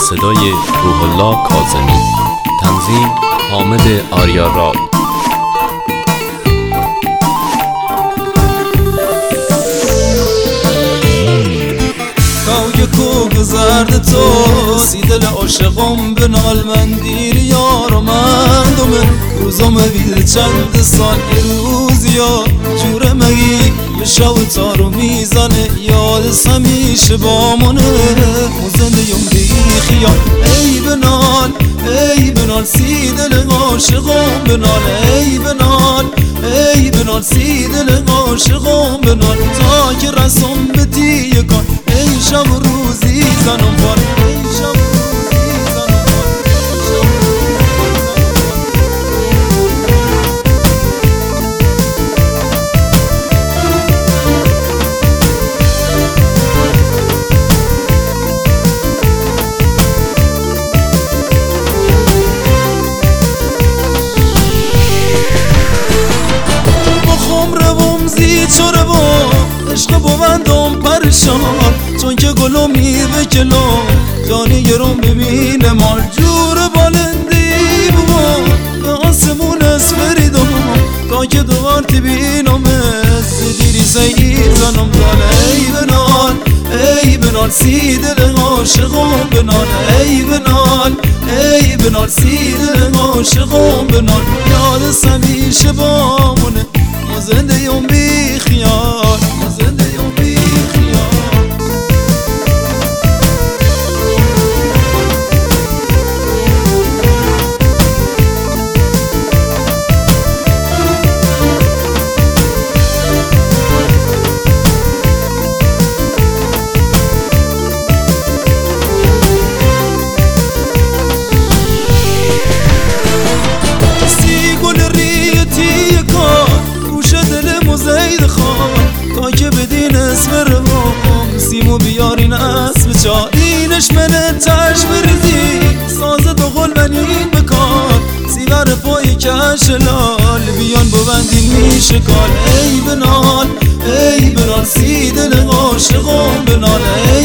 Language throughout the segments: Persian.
صدای روح الله کاظمی، تنظیم حامد آریاراد. کاوی کو گذرد تو سی دل عاشقم بنال من دیر یارم روزم بید چند سال روزیا جور مگی یه شو تارو میزنه یاد سمیشه بامونه زندگیم بی خیال ای بنال سی دل عاشقم بنال ای بنال سی دل عاشقم بنال تا که رسم به تیه کن ای شب روزی زنم بار ای شب روزی زنم چاره با عشق بوندم پرشان چون که گلومی به کلو جانی گرم ببینه مال جور بالندی بوا به آسمون اسفریدم تا که دوار تبینم دیری سید زنم دال ای بنال سی دل عاشقم بنال ای بنال سی دل عاشقم بنال یاد سمیشه بامونه زنده یوم بی خیال زنده یوم بی خیال سی گل ریتی کار زید خواه تا که بدین اسم روام سیمو بیارین اسم چادینش منه تش بریزی سازه دو غل منین بکار سیور پای کش لال بیان بوندین میشه کال ای بنال سی دل عاشقم بنال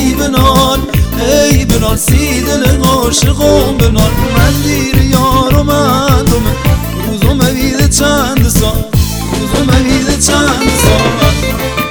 ای بنال سی دل عاشقم بنال من دیر یارم روزم بید چند سال روزم بید چند سال